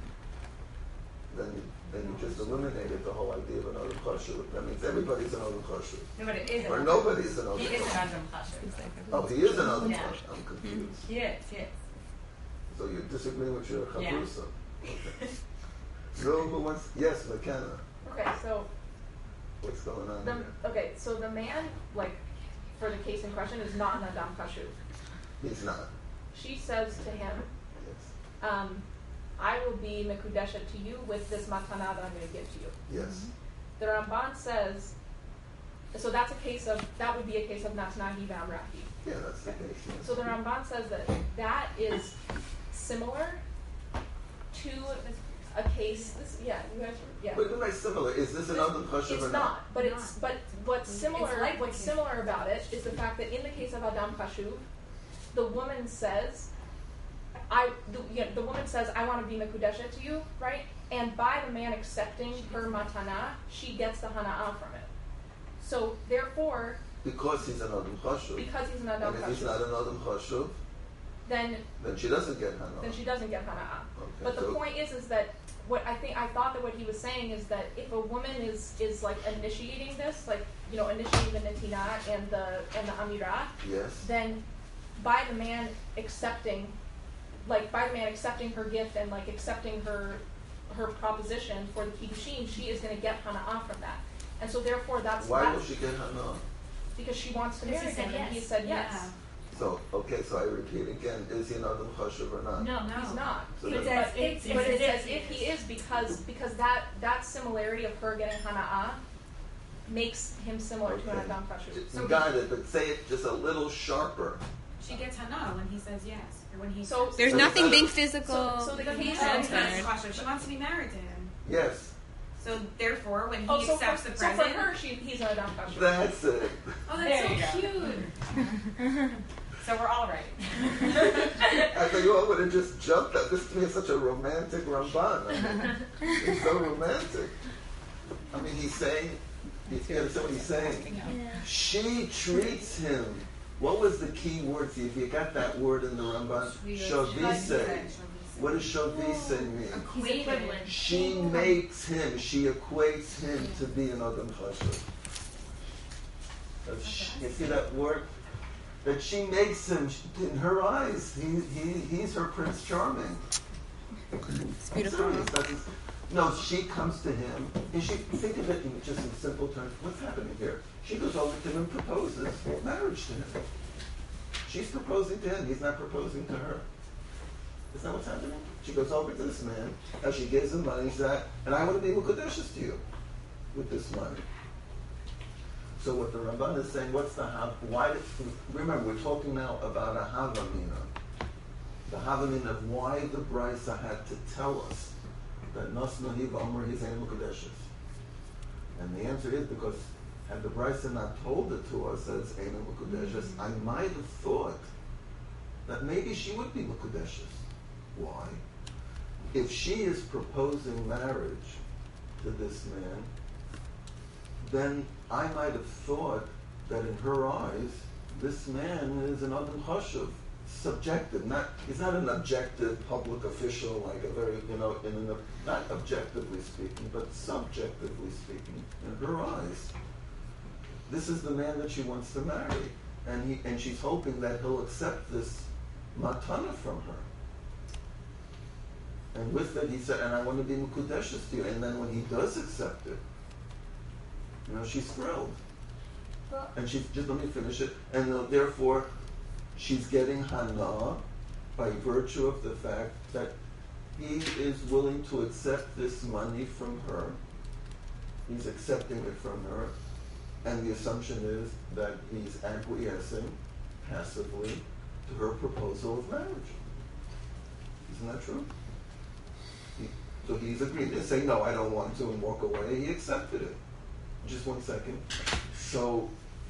Then you just eliminated the whole idea of an Adam Kosher. That means everybody's an Adam Kosher. No, but it is. Or nobody's an Adam He is Kosher. an Adam Kosher. Oh, he is an Adam Yeah. Kosher. I'm confused. He is. He is. So you disagree with your Yeah. chavrusa. Okay. So who wants? Yes, McKenna. Okay, so What's going on here? so the man, like, for the case in question, is not an Adam Kashu. He's not. She says to him, Yes. I will be Mekudesha to you with this matana that I'm going to give to you. Yes. The Ramban says, so that would be a case of Natanahi Vamrahi. Yeah, that's the case. Yes. So the Ramban says that is similar to a case. You guys, yeah. But am I similar? Is this an Adam Kosher It's or not, but what's similar. It's like What's the similar about it is the fact that in the case of Adam Kashuv, the woman says, the woman says, I want to be Mekudesha to you, right? And by the man accepting her matana, she gets the hana'ah from it. So therefore, Because he's an Adam Kosher. because he's an Adam And if he's not Kashuv, an Adam Kosher, then she doesn't get Hana. she doesn't get hana'ah. Okay, But the so- point is that I thought that what he was saying is that if a woman is like initiating this, like, initiating the netina and the amirah, Yes. then by the man accepting her gift and like accepting her proposition for the kiddushin, she is going to get hana'ah from that. And so therefore Why will she get Hana? because she wants to Because marry he said him, and he yes. said yes. Yeah. So I repeat again, is he an Adam Kosher or not? No. He's not. So It's then- as if- But it's it's as if he is because that similarity of her getting hana'ah makes him similar to an Okay. Adam Kashu. You got it, but say it just a little sharper. She gets hana when he says yes, or when he So- says There's So nothing it's not- being physical. So the But case he is says Transferred. that's kosher. She wants to be married to him. Yes, So therefore, when he so accepts for, the so present, for her, he's an Adam Kashu. that's it. oh, There that's you so go. cute. So we're all right. I thought you all would have just jumped up. This to me is such a romantic Ramban. It's so romantic. I mean, he's saying, you understand what he's saying? She treats him. What was the key word? See, if you got that word in the Ramban, shavise. What does shavise mean? He's equivalent. She makes him, she equates him to be an Adam Chashuv. You see that word? That she makes him, in her eyes, he's her Prince Charming. It's beautiful. No, she comes to him, and she, think of it in just in simple terms. What's happening here? She goes over to him and proposes marriage to him. She's proposing to him, he's not proposing to her. Is that what's happening? She goes over to this man, and she gives him money, she's like, and I want to be Mukadeshus to you with this money. So what the Ramban is saying, remember, we're talking now about a Havamina. The Havamina of why the Brisa had to tell us that Nasnahi V'Amr He's Ein Mukadeshus. And the answer is because had the Brisa not told it to us as Ein Mukadeshus, I might have thought that maybe she would be Mukadeshus. Why? If she is proposing marriage to this man, then I might have thought that in her eyes, this man is an Adam Chashuv, subjective. He's not an objective public official, like a very, not objectively speaking, but subjectively speaking, in her eyes. This is the man that she wants to marry, and she's hoping that he'll accept this matana from her. And with that, he said, and I want to be Mukudeshus to you. And then when he does accept it, she's thrilled. And she's, just let me finish it. And therefore, she's getting hana by virtue of the fact that he is willing to accept this money from her. He's accepting it from her. And the assumption is that he's acquiescing passively to her proposal of marriage. Isn't that true? So he's agreed. He didn't say, no, I don't want to, and walk away. He accepted it. Just 1 second. So,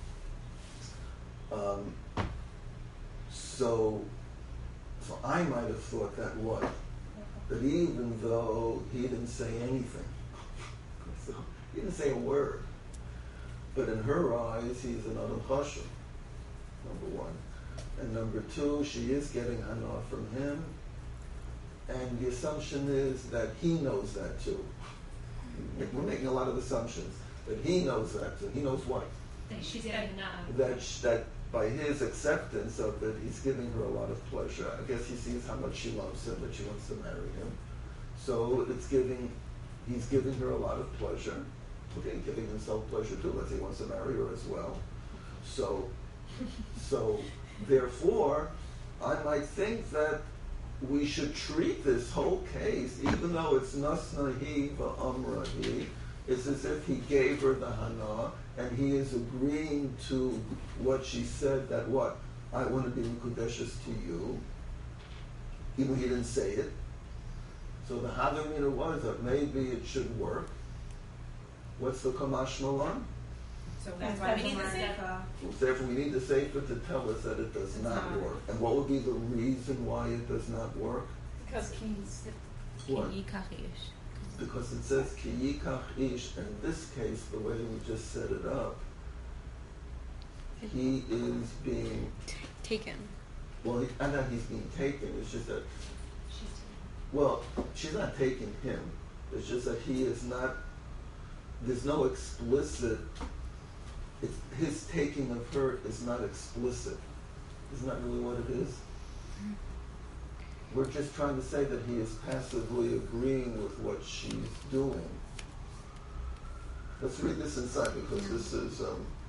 so I might have thought that what? That even though he didn't say anything, so he didn't say a word, but in her eyes, he's an Adam Chashuv, number one. And number two, she is getting hana from him, and the assumption is that he knows that too. We're making a lot of assumptions, but he knows that too. He knows what? That she's getting That by his acceptance of it, he's giving her a lot of pleasure. I guess he sees how much she loves him, that she wants to marry him. So he's giving her a lot of pleasure. Okay, giving himself pleasure too. Let's say he wants to marry her as well. So therefore, I might think that we should treat this whole case, even though it's nasnahi va'amrahi, it's as if he gave her the hana, and he is agreeing to what she said, that what? I want to be mekudeshes to you, even though he didn't say it. So the havamina was that maybe it should work. What's the kamash malan? So that's why we need the sefer. Therefore, we need the sefer to tell us that it does not work. And what would be the reason why it does not work? Because What? Because it says ki yikach ish. In this case, the way we just set it up, he is being Taken. well. And that he's being taken. It's just that. Well, she's not taking him. It's just that he is not. There's no explicit. His taking of her is not explicit. Isn't that really what it is? We're just trying to say that he is passively agreeing with what she's doing. Let's read this inside because this is.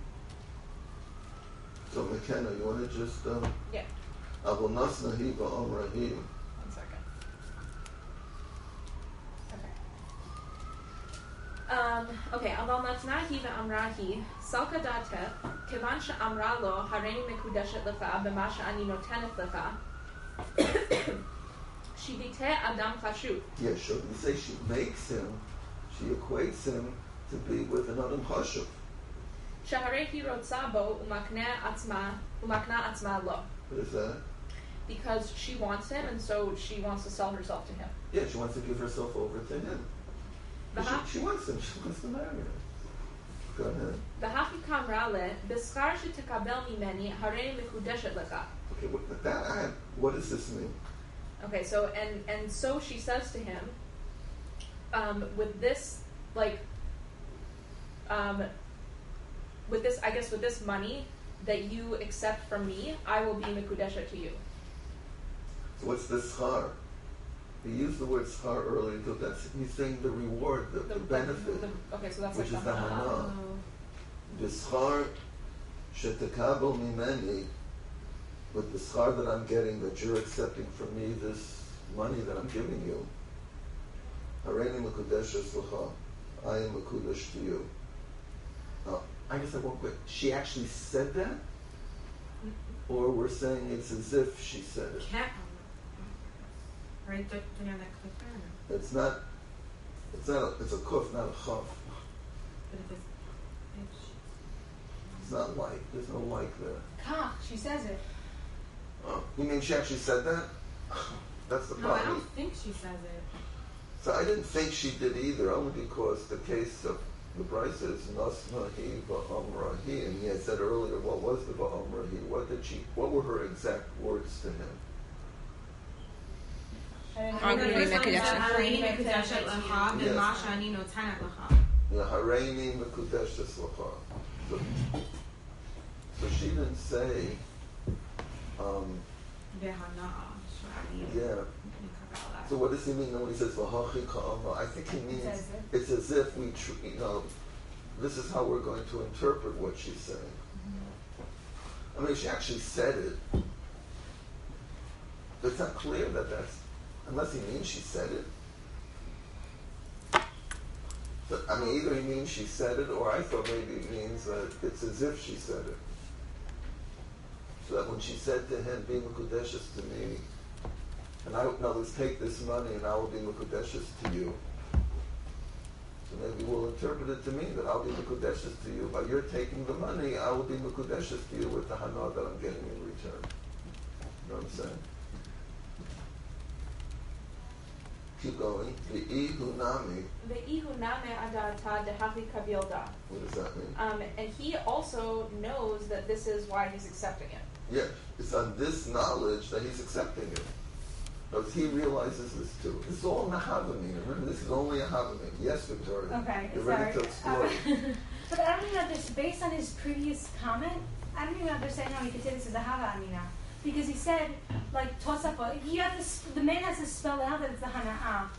So McKenna, you want to just? Yeah. Abu Nasnahi va'amrahi. 1 second. Okay. Aval matnahi ve'amrahi salka data kivan she'amra lo hareini mekudeshet lecha b'ma she'ani notenet lecha shivite adam chashuv. Yes, so you say she makes him, she equates him to be with an Adam Chashuv. Shaharei hi rotza bo umakna atzma lo. What is that? Because she wants him, and so she wants to sell herself to him. Yeah, she wants to give herself over to him. She wants him, she wants to marry him. Go ahead. V'hachi kamrale b'schar shetekabel mimeni hareini mekudeshet lecha. Okay, what does this mean? Okay, so and so she says to him, with this with this money that you accept from me, I will be mekudeshet to you. So what's the schar? He used the word schar earlier because he's saying the reward, the benefit, okay, so that's which like is the hana. The schar shetekabel mimeni, with the schar that I'm getting, that you're accepting from me, this money that I'm giving you. Hareini mekudeshes lecha, I am mekudesh to you. I guess I won't quit. She actually said that, or we're saying it's as if she said it. Can't. Right? Don't you have that clip there? It's not. It's a kuf, not a chaf. But if It's not like. There's no like there. Kach, she says it. Oh, you mean she actually said that? That's the no, I problem. don't think she says it. So I didn't think she did either, only because the case of the Bryce is nasnahi va'amrahi, and he had said earlier, what was the va'amrahi? What were her exact words to him? Hareini mekudeshet lecha b'ma she'ani notenet lecha. Hareini mekudeshes lecha. So she didn't say, yeah. So what does he mean when he says v'hachi ka'amra? I think he means it's as if we, this is how we're going to interpret what she's saying. I mean, she actually said it. But it's not clear that that's, unless he means she said it. But, I mean, either he means she said it, or I thought maybe it means that it's as if she said it. So that when she said to him, be mekudeshes to me, And I, in other words, take this money and I will be Mekudeshes to you. So maybe we'll interpret it to mean that I'll be Mekudeshes to you. By your taking the money, I will be Mekudeshes to you with the hana that I'm getting in return. You know what I'm saying? Keep going. The ihunami. The ihuname adata dehachi kabilda. What does that mean? And he also knows that this is why he's accepting it. Yes, it's on this knowledge that he's accepting it. Because he realizes this too. It's all in the Havamina. Remember, this is only a Havamina. Yes, Victoria. Okay, You're sorry. ready to explore. But I don't even understand, based on his previous comment, I don't even understand how he could say this is a Hava Amina. Because he said, like, Tosafot, the man has to spell out that it's the Hana'ah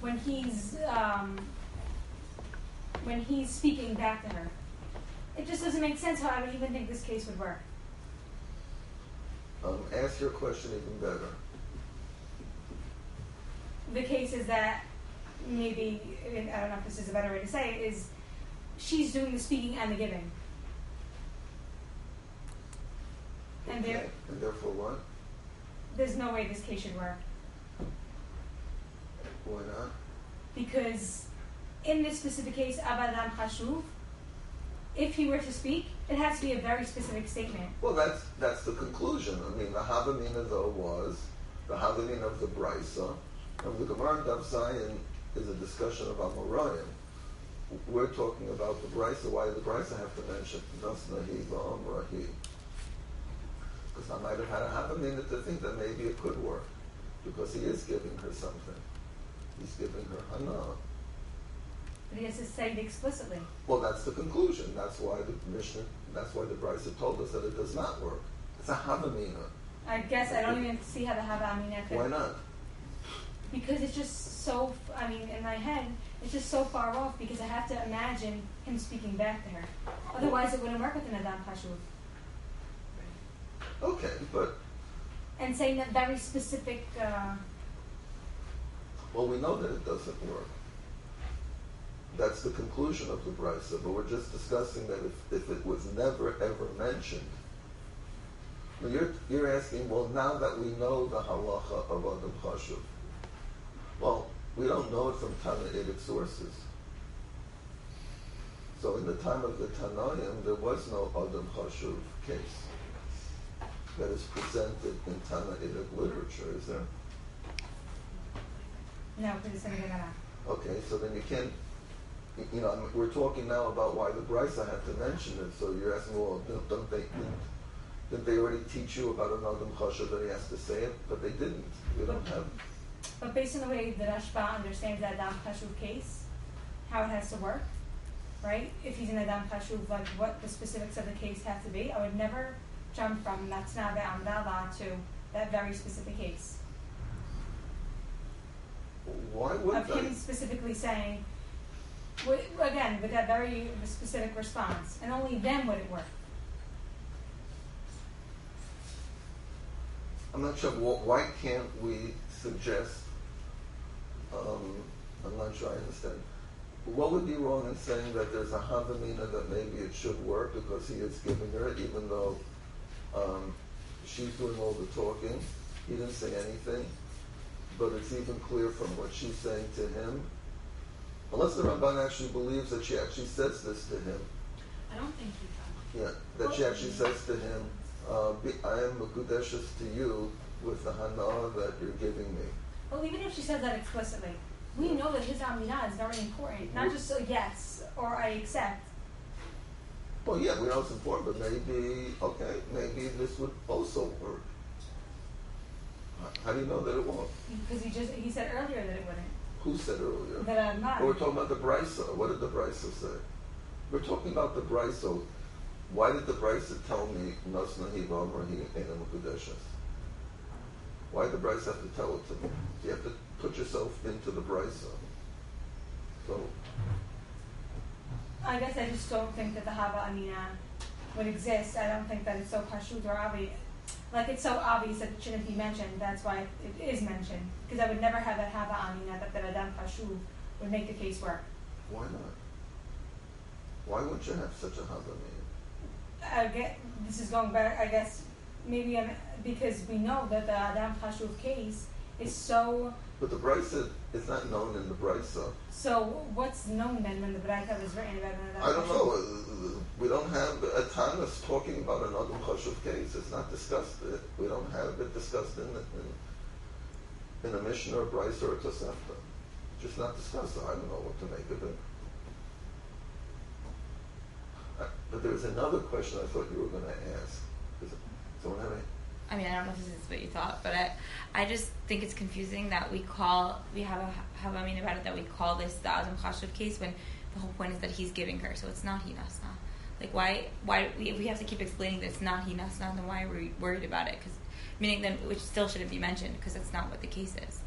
when he's speaking back to her. It just doesn't make sense how I would even think this case would work. Ask your question even better. The case is that maybe, I don't know if this is a better way to say it, is she's doing the speaking and the giving. And Okay. And therefore what? there's no way this case should work. Why not? Because in this specific case, Abadam Chashuv, if he were to speak, it has to be a very specific statement. Well, that's the conclusion. I mean, the Havamina, though, was the Havamina of the Brisa. And the Gemara in Daf Zayin is a discussion of Amoraim. We're talking about the Brisa. Why did the Brisa have to mention Nasnahi va'amrahi? Because I might have had a Havamina to think that maybe it could work. Because he is giving her something. He's giving her Hana. But he has to say it explicitly. Well, that's the conclusion. That's why the Mishnah, that's why the Brisa told us that it does not work. It's a Havamina. I guess I don't even see how the Hava Amina could. Why not? Because it's just so, in my head, it's just so far off because I have to imagine him speaking back to her. Otherwise, it wouldn't work with an Adam Pashuv. Okay, but And saying that very specific, well, we know that it doesn't work. That's the conclusion of the Brisa, but we're just discussing that if it was never ever mentioned. Now you're asking, well, now that we know the halacha of Adam Chashuv, well, we don't know it from Tannaitic sources. So in the time of the Tanaim, there was no Adam Chashuv case that is presented in Tannaitic literature, is there? no, because it's in the Gemara. Okay, so then you can't, we're talking now about why the Brisa had to mention it, so you're asking, well, didn't they already teach you about an Adam Chashuv that he has to say it? But they didn't. We don't have. But based on the way the Rashba understands the Adam Pashuv case, how it has to work, right? If he's an Adam Pashuv, like what the specifics of the case have to be, I would never jump from Natna ve'amdala to that very specific case. Why would Of him specifically saying, again, with that very specific response, and only then would it work. I'm not sure. Why can't we suggest? I'm not sure I understand. What would be wrong in saying that there's a havamina that maybe it should work because he is giving her, even though she's doing all the talking. He didn't say anything, but it's even clear from what she's saying to him. Unless the Ramban actually believes that she actually says this to him. I don't think he Yeah, that she actually says to him, I am Mekudeshes to you with the hana that you're giving me. Well, even if she says that explicitly, we know that his Aminah is very important. Not just a yes or I accept. Well, yeah, we know it's important, but maybe this would also work. How do you know that it won't? Because he said earlier that it wouldn't. Who said earlier? That I'm not. Well, we're talking about the Brisa. What did the Brisa say? We're talking about the Brisa. Why did the Brisa tell me Nasnahi v'amrahi ena mekudeshes? Why did the Brisa have to tell it to me? You have to put yourself into the Brisa. So, I guess I just don't think that the Hava Amina would exist. I don't think that it's so pashut or obvious. Like it's so obvious that it shouldn't be mentioned. That's why it is mentioned. Because I would never have that Hava Amina that the Adam Pashut would make the case work. why not? Why wouldn't you have such a havamina? This is going back, I guess, maybe because we know that the Adam Pashut case is so. But the Brisa is not known in the Brisa. So what's known then when the Braita was written about that? I don't know. We don't have a Tanis talking about an Adam Chashuv case. It's not discussed. We don't have it discussed in a Mishnah or Brisa or Tosefta. Just not discussed. I don't know what to make of it. But there was another question I thought you were going to ask. Does someone have any? I mean, I don't know if this is what you thought, but I just think it's confusing that we have a Havamina about it, that we call this the Adam Chashuv case when the whole point is that he's giving her, so it's not Hinasna. Like, why if we have to keep explaining that it's not Hinasna, then why are we worried about it? Because meaning then, which still shouldn't be mentioned, because that's not what the case is.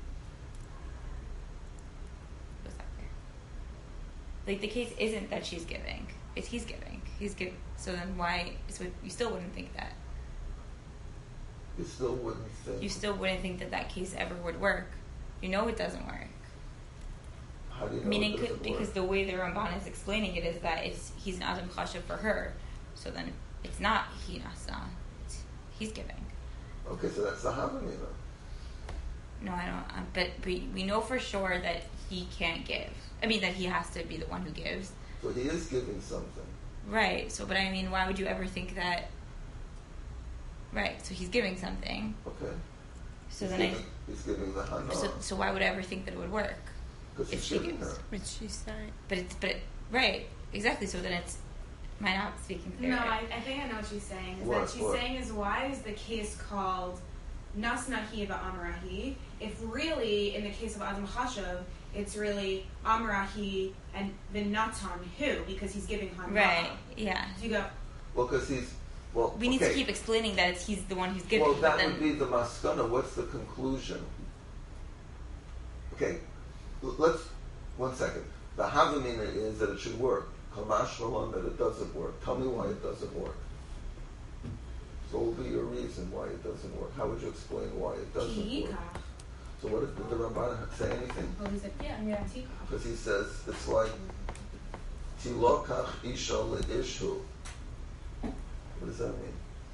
Was that clear? Like, the case isn't that she's giving, it's he's giving. He's giving. So then why, so you still wouldn't think that. You still wouldn't think. You still wouldn't think that case ever would work. You know it doesn't work. How do you know Meaning, it doesn't because work? the way the Ramban is explaining it is that he's an Adam Chashuv for her. So then it's not he nasa. He's giving. Okay, so that's the Havamina. No, I don't. But we know for sure that he can't give. I mean, that he has to be the one who gives. So he is giving something. Right. So, but I mean, why would you ever think that? Right. So he's giving something. Okay. So he's then he's giving the Hana. So why would I ever think that it would work? Because if he's she giving gives. her. Which she said. Right. Exactly. So then am I not speaking clearly? No, I think I know what she's saying. Is What? that she's saying is why is the case called Nasnahi Amrahi? If really in the case of Adam Chashuv, it's really Amrahi and Vinatan who because he's giving Hana. Right. Yeah. You go. Well, because We need to keep explaining that he's the one who's giving. Well, that but would be the maskana. What's the conclusion? Okay, let's 1 second. The havamina is that it should work. Kamash malon that it doesn't work. Tell me why it doesn't work. So what will be your reason why it doesn't work? How would you explain why it doesn't work? Tikach. So what did the Ramban say anything? Oh, he said, yeah, Tikach. Because he says it's like tilokach isha le'ishu. What does that mean?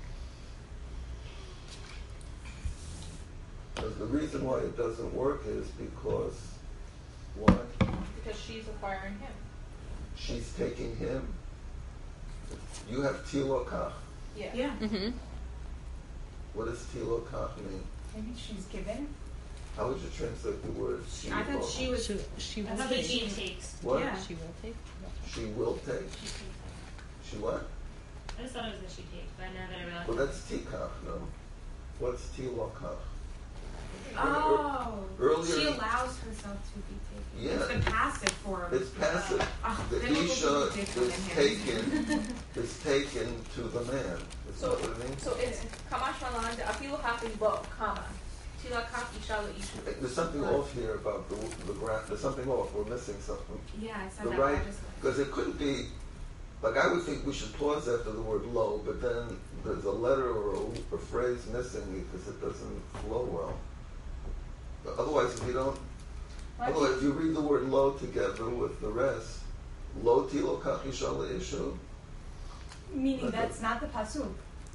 Because the reason why it doesn't work is because why? Because she's acquiring him. She's taking him. You have tilokach. Yeah. Yeah. Mm-hmm. What does tilokach mean? Maybe she's given. How would you translate the word? I thought she was. She I will thought take. she takes. What? Yeah. She will take. She will take. She what? I just thought it was that she takes, but now that I realize. Well, that's tikach, no. What's tilokach? Oh. Earlier- She allows herself to be taken. Yeah. It's the passive form. It's passive. The then we'll isha go to the different is in here. taken to the man. Is So, that what it means? so it's kamash malan de afilu hafi lo kama tilakach isha leishu. There's something off here about the graph. There's something off. We're missing something. Yeah, I said The that. right, I just because it could be, like I would think we should pause after the word low, but then there's a letter or a phrase missing because it doesn't flow well. But otherwise, if you don't, otherwise if you read the word low together with the rest, lo tilo kach isha le'ishu. Meaning Okay. that's not the pasuk.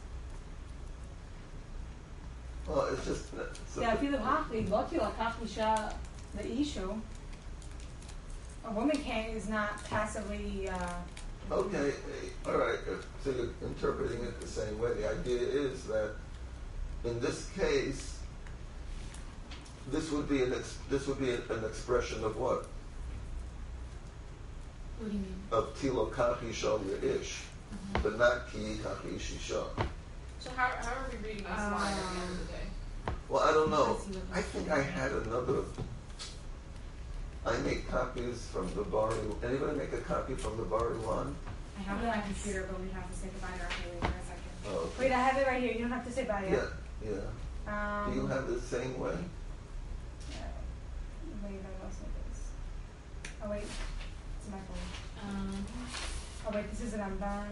Well, it's just. It's Yeah, afilu hachli lo tilakach isha leishu. A woman is not passively. Okay, all right. So you're interpreting it the same way. The idea is that in this case, this would be an expression of what? What do you mean? Of tilo kachi shal yish, but not ki kachi shisha. So how are we reading this line at the end of the day? Well, I don't know. Let's see what I think I had another. I make copies from the Bari. Anybody make a copy from the Bari one? I have it on my computer, but we have to say goodbye to our Haley for a second. Oh, Wait, I have it right here. You don't have to say bye yet. yeah. Do you have the same way? Wait, I lost my place. Oh wait, it's my phone. Oh wait, this is an Ramban.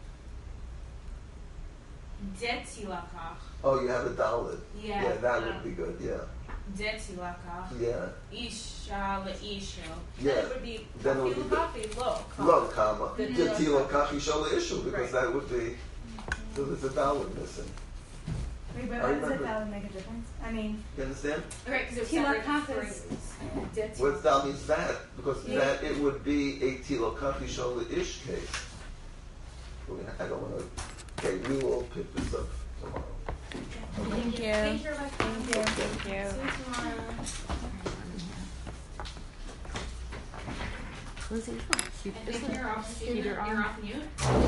Detilakach. Oh, you have a Dalit. Yeah. Yeah, that would be good. Yeah. Detilakach. Yeah. Isha leishu. Yeah. Then it would be Then it would afilu be hafi lo kama. Lo comma. The Tilo kachi shal issue because Right. that would be. So there's a Dalit missing. Wait, but I why does remember. it that would make a difference? I mean, You understand? Right, because it's Tila separate Kaf phrases. is What's that means that? Because Yeah. that it would be a Tilokati Shola Ish case. I don't want to. Okay, we will pick this up tomorrow. Thank you. Thank you, Rebecca. Thank you. Thank See you. you tomorrow. I think you're off. You're off mute.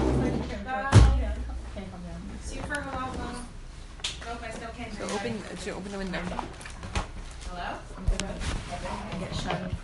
Shoot for halacha. Nope, I still can't hear So you. open the window. Hello? Get shut.